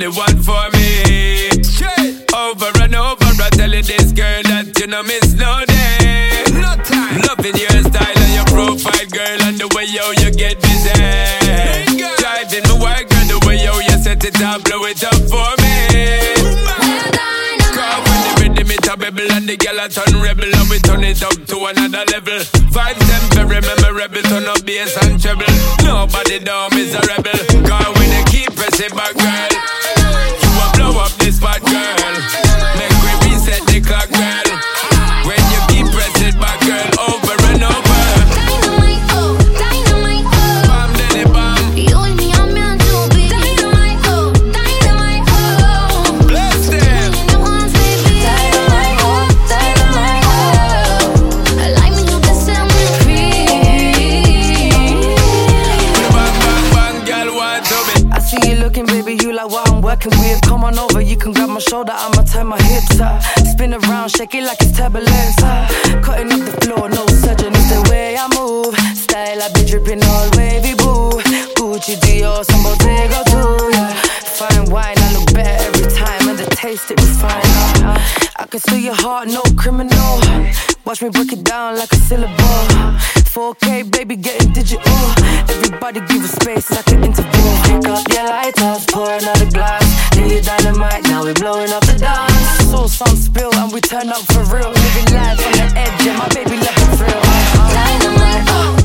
the one for me. Over and over, I telling this girl that you know miss no day. No time. Loving your style and your profile, girl, and the way yo you get busy. Driving my work, girl, the way yo you set it up, blow it up for me. Cause when the rhythm it a bubble and the girl a turn rebel, and we turn it up to another level. Vibes them very memorable, turn up bass and treble. Nobody down is a rebel. Cause when they keep pressing back, girl, you will blow up this spot, girl. Make we reset the clock, girl. When you keep pressing back, girl, over and over. Dynamite, oh, dynamite, oh. Bam, daddy, bam. You and me, I'm meant to be. Dynamite, oh, dynamite, oh. Bless them. In your arms, baby. Dynamite, oh, dynamite, oh. I like when you can set me free. Bang, bang, bang, girl, want to be. I see you looking, baby, you like what I'm working with. Come on over, you can grab my shoulder, I'ma turn my hips up. Spin around, shake it like it's turbulence. Cutting up the floor, no surgeon, it's the way I move. Style, I be dripping all wavy, boo. Gucci, Dior, some Bottega too, yeah. Fine wine, I look better every time, and the taste, it was fine. I can steal your heart, no criminal. Watch me break it down like a syllable. 4K, baby, getting digital. Everybody give us space like an interval. Pick up your lighters, pour another glass. Need dynamite, now we're blowing up the dance. So some spill and we turn up for real. Living life on the edge, yeah, my baby love the thrill. Dynamite, oh.